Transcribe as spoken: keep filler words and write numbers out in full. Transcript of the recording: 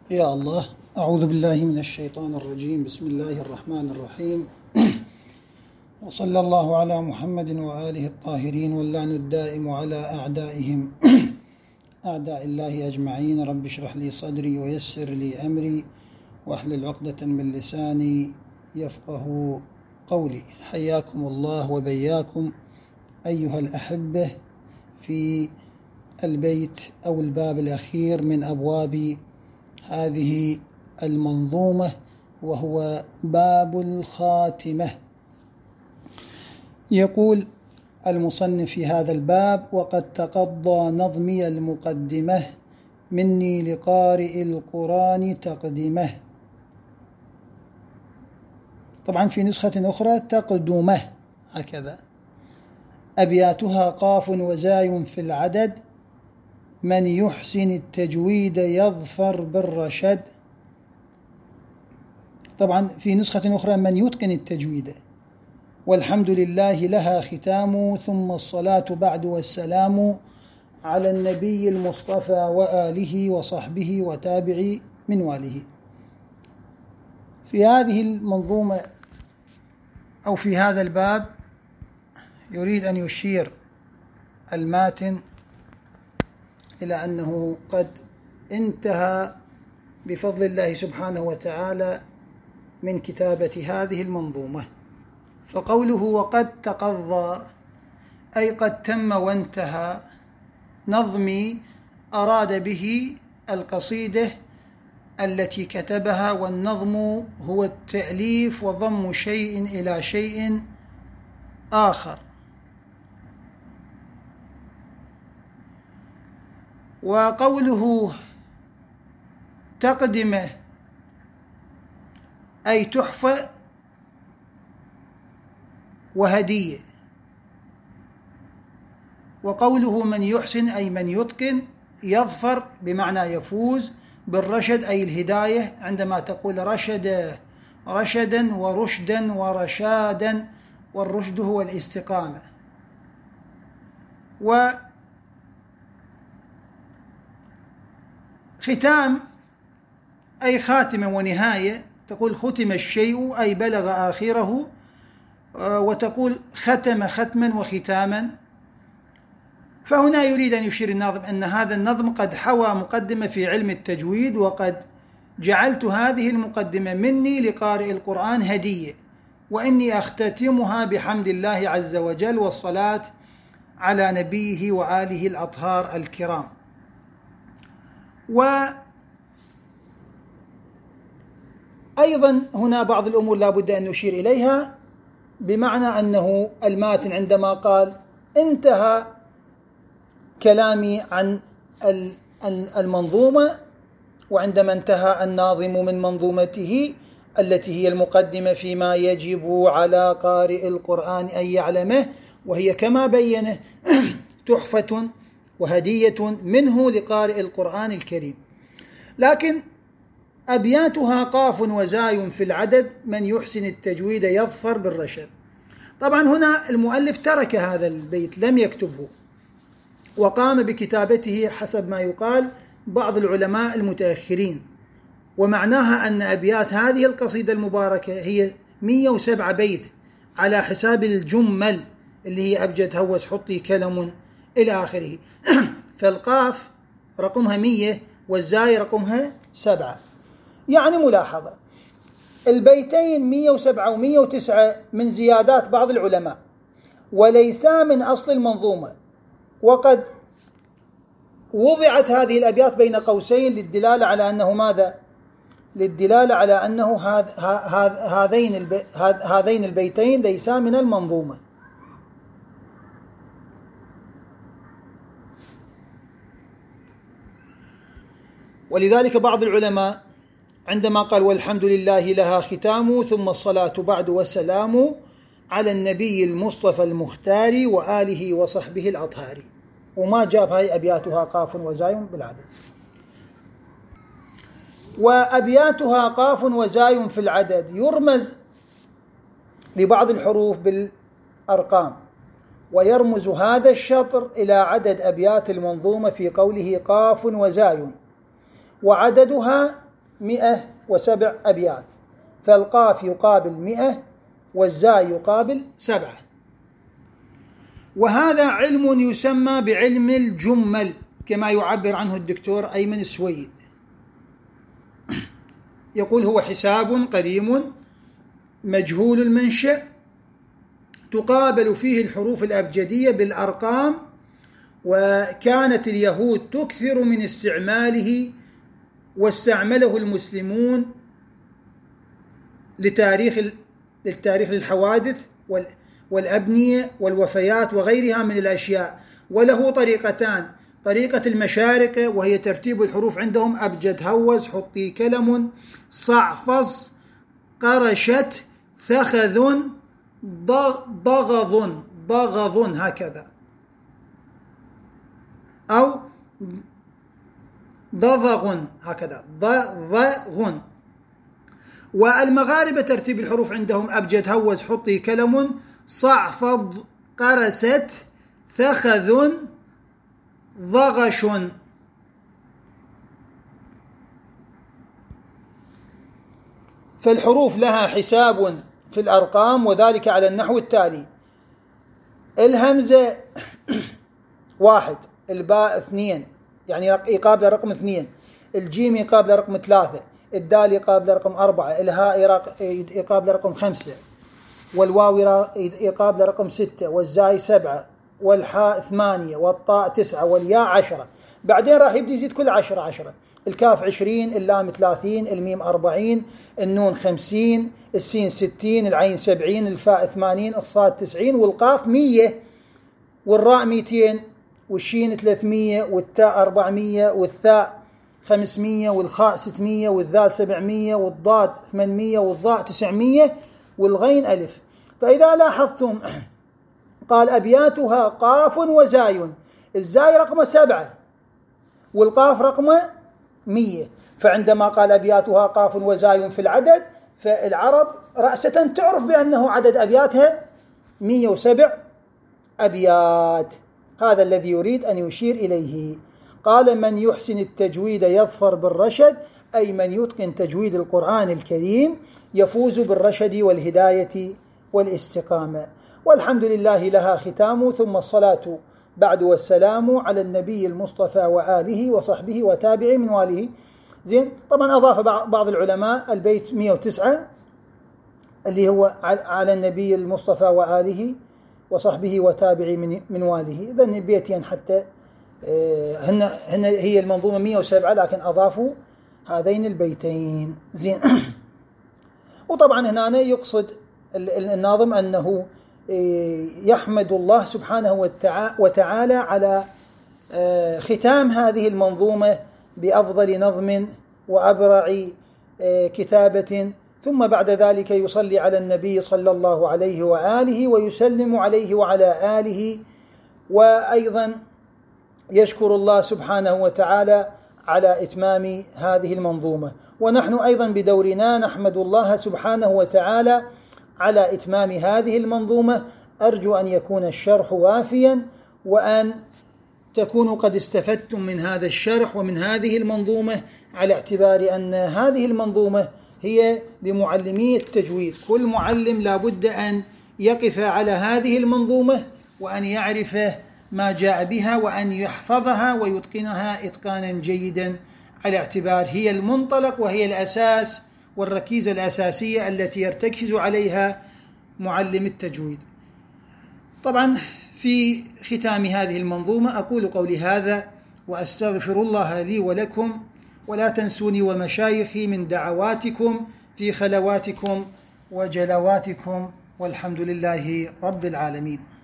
يا الله، أعوذ بالله من الشيطان الرجيم. بسم الله الرحمن الرحيم. وصلى الله على محمد وآله الطاهرين، واللعن الدائم على أعدائهم أعداء الله أجمعين. رب اشرح لي صدري ويسر لي أمري واحلل عقدة من لساني يفقه قولي. حياكم الله وبياكم أيها الأحبة في البيت أو الباب الأخير من أبواب هذه المنظومة، وهو باب الخاتمة. يقول المصنف في هذا الباب: وقد تقضى نظمي المقدمة مني لقارئ القرآن تقدمه. طبعا في نسخة أخرى تقدمه هكذا. أبياتها قاف وزاي في العدد، من يحسن التجويد يظفر بالرشد. طبعا في نسخة أخرى من يتقن التجويد. والحمد لله لها ختام، ثم الصلاة بعد والسلام على النبي المصطفى وآله وصحبه وتابع منواله. في هذه المنظومة أو في هذا الباب يريد أن يشير الماتن إلى أنه قد انتهى بفضل الله سبحانه وتعالى من كتابة هذه المنظومة. فقوله وقد تقضى أي قد تم وانتهى نظمي، أراد به القصيدة التي كتبها. والنظم هو التأليف وضم شيء إلى شيء آخر. وقوله تقدمه أي تحفة وهدية. وقوله من يحسن أي من يتقن، يظفر بمعنى يفوز، بالرشد أي الهداية. عندما تقول رشد رشدا ورشدا ورشادا، والرشد هو الاستقامة. وختام أي خاتمة ونهاية. تقول ختم الشيء أي بلغ آخره، وتقول ختم ختما وختاما. فهنا يريد أن يشير الناظم أن هذا النظم قد حوى مقدمة في علم التجويد، وقد جعلت هذه المقدمة مني لقارئ القرآن هدية، وإني أختتمها بحمد الله عز وجل والصلاة على نبيه وآله الأطهار الكرام. وأيضا هنا بعض الأمور لا بد أن نشير إليها، بمعنى أنه الماتن عندما قال انتهى كلامي عن المنظومة، وعندما انتهى الناظم من منظومته التي هي المقدمة فيما يجب على قارئ القرآن أن يعلمه، وهي كما بينه تحفة وهدية منه لقارئ القرآن الكريم. لكن أبياتها قاف وزاي في العدد، من يحسن التجويد يظفر بالرشد. طبعا هنا المؤلف ترك هذا البيت، لم يكتبه، وقام بكتابته حسب ما يقال بعض العلماء المتأخرين. ومعناها أن أبيات هذه القصيدة المباركة هي مئة وسبعة بيت على حساب الجمل اللي هي أبجد هوس حطي كلم إلى آخره. فالقاف رقمها مية والزاي رقمها سبعة. يعني ملاحظة، البيتين مئة وسبعة ومئة وتسعة من زيادات بعض العلماء، وليسا من أصل المنظومة. وقد وضعت هذه الأبيات بين قوسين للدلالة على أنه ماذا؟ للدلالة على أنه هذين هذين البيتين ليسا من المنظومة. ولذلك بعض العلماء عندما قال والحمد لله لها ختام، ثم الصلاة بعد والسلام على النبي المصطفى المختار وآله وصحبه الأطهار، وما جاب هاي أبياتها قاف وزاي بالعدد. وأبياتها قاف وزاي في العدد يرمز لبعض الحروف بالأرقام، ويرمز هذا الشطر إلى عدد أبيات المنظومة في قوله قاف وزاي، وعددها مئة وسبع أبيات، فالقاف يقابل مئة والزاي يقابل سبعة. وهذا علم يسمى بعلم الجمل كما يعبر عنه الدكتور أيمن السويد، يقول هو حساب قديم مجهول المنشأ تقابل فيه الحروف الأبجدية بالأرقام، وكانت اليهود تكثر من استعماله واستعمله المسلمون لتاريخ للتاريخ للحوادث والأبنية والوفيات وغيرها من الأشياء. وله طريقتان: طريقة المشارقة وهي ترتيب الحروف عندهم أبجد هوز حطي كلم صعفص قرشت ثخذ ضغض ضغض هكذا، أو ضضغ هكذا ضضغ. والمغاربة ترتيب الحروف عندهم أبجد هوز حطي كلم صعفض قرست ثخذ ضغش. فالحروف لها حساب في الأرقام، وذلك على النحو التالي: الهمزة واحد، الباء اثنين يعني يقابل رقم اثنين، الجيم يقابل رقم ثلاثة، الدال يقابل رقم أربعة، الهاء يقابل رقم خمسة، والواو يقابل رقم ستة، والزاي سبعة، والحاء ثمانية، والطاء تسعة، والياء عشرة. بعدين راح يبدأ يزيد كل عشرة عشرة: الكاف عشرين، اللام ثلاثين، الميم أربعين، النون خمسين، السين ستين، العين سبعين، الفاء ثمانين، الصاد تسعين، والقاف مية، والراء ميتين، والشين ثلاثمية، والتاء أربعمية، والثاء خمسمية، والخاء ستمية، والذال سبعمية، والضاد ثمانمية، والضاء تسعمية، والغين ألف. فإذا لاحظتم قال أبياتها قاف وزاي، الزاي رقم سبعة والقاف رقم مية، فعندما قال أبياتها قاف وزاي في العدد فالعرب رأسة تعرف بأنه عدد أبياتها مية وسبع أبيات. هذا الذي يريد أن يشير إليه. قال: من يحسن التجويد يظفر بالرشد، أي من يتقن تجويد القرآن الكريم يفوز بالرشد والهداية والاستقامة. والحمد لله لها ختام، ثم الصلاة بعد والسلام على النبي المصطفى وآله وصحبه وتابعي من واله. زين، طبعا أضاف بعض العلماء البيت مئة وتسعة اللي هو على النبي المصطفى وآله وصحبه وتابعي من واله، ذن بيتين حتى هن هن هي المنظومة مئة وسبعة، لكن أضافوا هذين البيتين. زين. وطبعا هنا يقصد الناظم أنه يحمد الله سبحانه وتعالى على ختام هذه المنظومة بأفضل نظم وأبرع كتابة، ثم بعد ذلك يصلي على النبي صلى الله عليه وآله ويسلم عليه وعلى آله، وأيضا يشكر الله سبحانه وتعالى على إتمام هذه المنظومة. ونحن أيضا بدورنا نحمد الله سبحانه وتعالى على إتمام هذه المنظومة. أرجو أن يكون الشرح وافيا، وأن تكونوا قد استفدتم من هذا الشرح ومن هذه المنظومة، على اعتبار أن هذه المنظومة هي لمعلمي التجويد. كل معلم لابد أن يقف على هذه المنظومة وأن يعرف ما جاء بها وأن يحفظها ويتقنها إتقانا جيدا، على اعتبار هي المنطلق وهي الأساس والركيزة الأساسية التي يرتكز عليها معلم التجويد. طبعا في ختام هذه المنظومة أقول قولي هذا وأستغفر الله لي ولكم، ولا تنسوني ومشايخي من دعواتكم في خلواتكم وجلواتكم، والحمد لله رب العالمين.